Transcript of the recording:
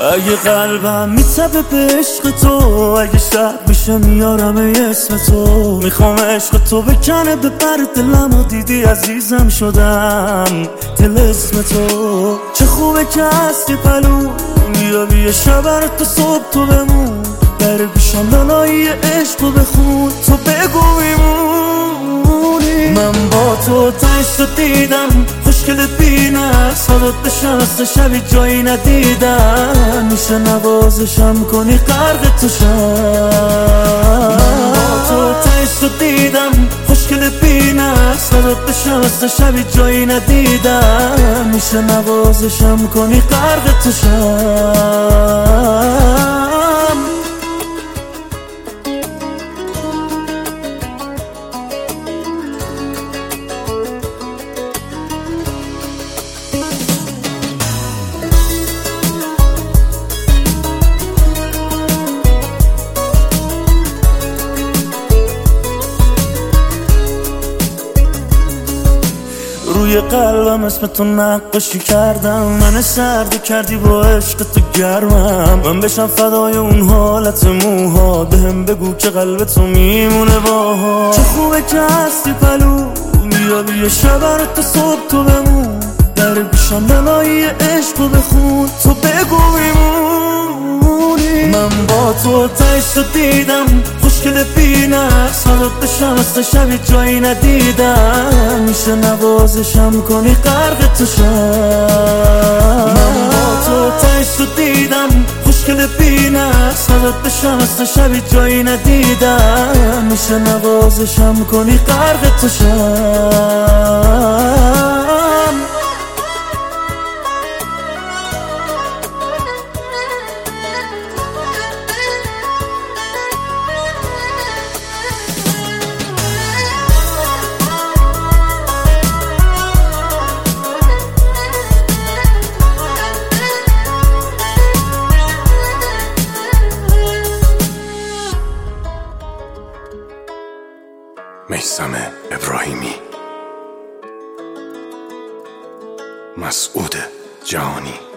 اگه قلبم میتبه به عشق تو، اگه شب میشه میارم اسم تو. میخوام عشق تو بکنه به پر دلمو، دیدی عزیزم شدم دل اسم تو. چه خوبه که هستی پلو، بیا یه شب تو صبح تو بمون. در گوشم نانایی عشق رو بخون، تو بگو میمونی. من با تو تنش رو دیدم، خوشگلت بینه صدات بشست شبی جایی ندیدم. میشه نوازشم کنی غرق تو شم. من با تو تنش رو دیدم، خوشگلت بینه صدات بشست شبی جایی ندیدم. میشه نوازشم کنی غرق تو شم. روی قلبم اسم تو نقاشی کردم، من سرد کردی با عشق تو گرمم. من بشم فدای اون حالت موها، بهم بگو که قلب تو میمونه باها. چه خوبه که هستی پلو، بیا شب تو صبح تو بمون. در گوشم نانایی عشق رو بخون، تو بگو میمونی. من با تو تنش رو دیدم، خوشگل بینه صدات بشست شبی جایی ندیدم. میشه نوازشم کنی غرق تو شم. من با تو تنش رو دیدم، خوشگل بینه صدات بشست شبی جایی ندیدم. میشه نوازشم کنی غرق تو شم. میثم ابراهیمی، مسعود جهانی.